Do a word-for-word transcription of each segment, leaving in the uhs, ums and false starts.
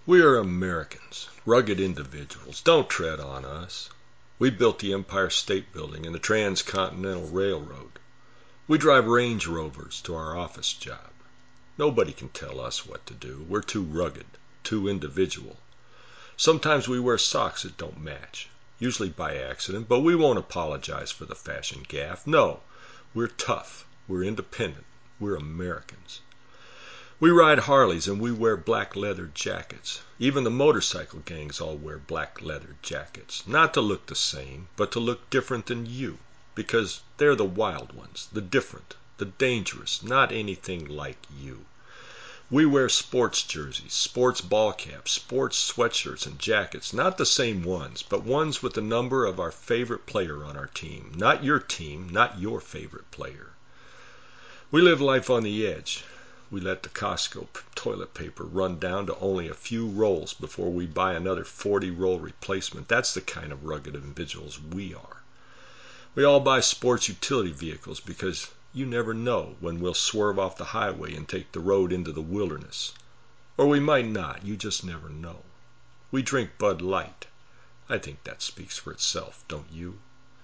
We are Americans, rugged individuals. Don't tread on us. We built the Empire State Building and the Transcontinental Railroad. We drive Range Rovers to our office job. Nobody can tell us what to do. We're too rugged, too individual. Sometimes we wear socks that don't match, usually by accident, but we won't apologize for the fashion gaffe. No, we're tough. We're independent. We're Americans. We ride Harleys and we wear black leather jackets. Even the motorcycle gangs all wear black leather jackets. Not to look the same, but to look different than you. Because they're the wild ones, the different, the dangerous, not anything like you. We wear sports jerseys, sports ball caps, sports sweatshirts and jackets. Not the same ones, but ones with the number of our favorite player on our team. Not your team, not your favorite player. We live life on the edge. We let the Costco toilet paper run down to only a few rolls before we buy another forty-roll replacement. That's the kind of rugged individuals we are. We all buy sports utility vehicles because you never know when we'll swerve off the highway and take the road into the wilderness. Or we might not. You just never know. We drink Bud Light. I think that speaks for itself, don't you?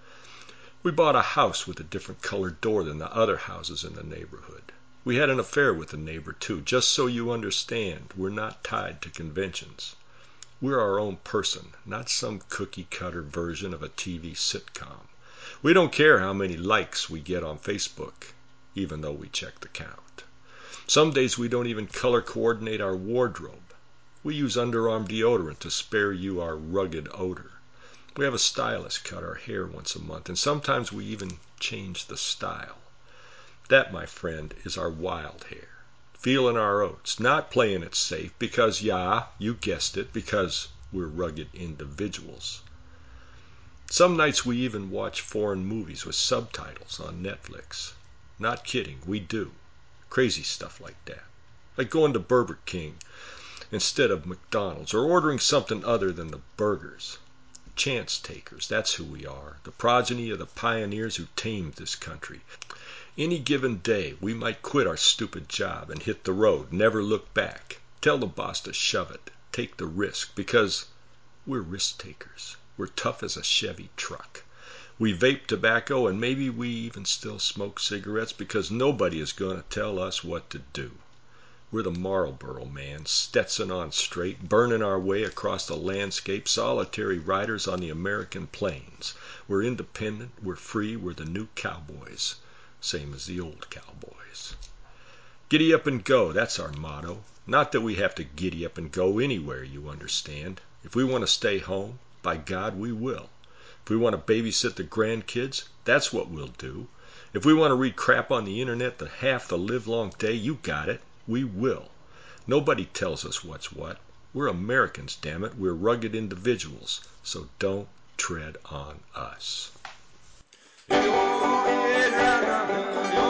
We bought a house with a different colored door than the other houses in the neighborhood. We had an affair with the neighbor, too, just so you understand. We're not tied to conventions. We're our own person, not some cookie-cutter version of a T V sitcom. We don't care how many likes we get on Facebook, even though we check the count. Some days we don't even color coordinate our wardrobe. We use underarm deodorant to spare you our rugged odor. We have a stylist cut our hair once a month, and sometimes we even change the style. That, my friend, is our wild hair. Feeling our oats, not playing it safe, because, yeah, you guessed it, because we're rugged individuals. Some nights we even watch foreign movies with subtitles on Netflix. Not kidding, we do. Crazy stuff like that. Like going to Burger King instead of McDonald's, or ordering something other than the burgers. Chance takers, that's who we are. The progeny of the pioneers who tamed this country. Any given day, we might quit our stupid job and hit the road, never look back. Tell the boss to shove it. Take the risk, because we're risk takers. We're tough as a Chevy truck. We vape tobacco, and maybe we even still smoke cigarettes, because nobody is going to tell us what to do. We're the Marlboro man, Stetson on straight, burning our way across the landscape, solitary riders on the American plains. We're independent, we're free, we're the new cowboys. Same as the old cowboys. Giddy up and go, that's our motto. Not that we have to giddy up and go anywhere, you understand. If we want to stay home, by God, we will. If we want to babysit the grandkids, that's what we'll do. If we want to read crap on the internet the half the livelong day, you got it. We will. Nobody tells us what's what. We're Americans, damn it. We're rugged individuals. So don't tread on us.